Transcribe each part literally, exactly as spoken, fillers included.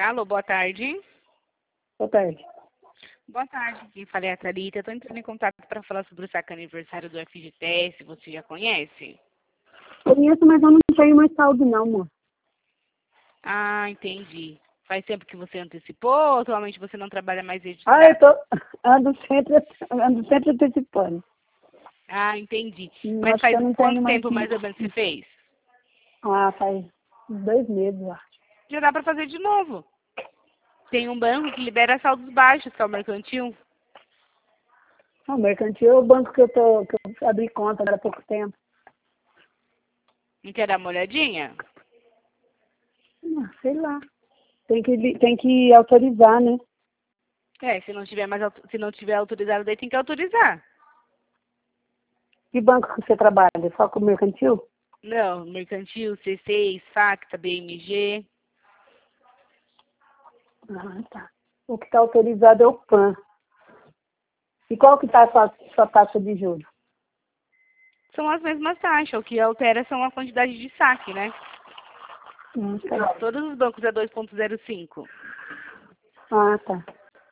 Alô, boa tarde. Boa tarde. Boa tarde, quem fala é a Thalita. Estou entrando em contato para falar sobre o saque aniversário do F G T S. Você já conhece? Conheço, mas eu não tenho mais saldo não, amor. Ah, entendi. Faz tempo que você antecipou ou atualmente você não trabalha mais desde Ah, eu tô... Ando sempre, ando sempre antecipando. Ah, entendi. Hum, Mas Acho que faz eu não quanto tenho mais... tempo mais ou menos você fez? Ah, faz uns dois meses, eu acho. Já dá para fazer de novo. Tem um banco que libera saldos baixos, que é o mercantil. Ah, o mercantil é o banco que eu, tô, que eu abri conta agora há pouco tempo. Não quer dar uma olhadinha? Ah, sei lá. Tem que, li- tem que autorizar, né? É, se não tiver mais auto- se não tiver autorizado, daí tem que autorizar. Que banco que você trabalha? Só com o mercantil? Não, mercantil, C seis, Facta, B M G. Ah, tá. O que está autorizado é o P A N. E qual que está a sua, sua taxa de juros? São as mesmas taxas. O que altera são a quantidade de saque, né? Hum, tá. Todos os bancos é dois ponto zero cinco. Ah, tá.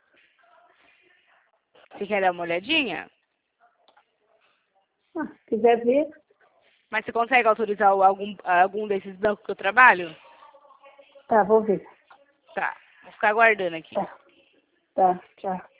Você quer dar uma olhadinha? Ah, se quiser ver, Mas você consegue autorizar o- algum, algum desses bancos que eu trabalho? tá, vou ver. Tá. Vou ficar aguardando aqui. Tá, tá, tchau.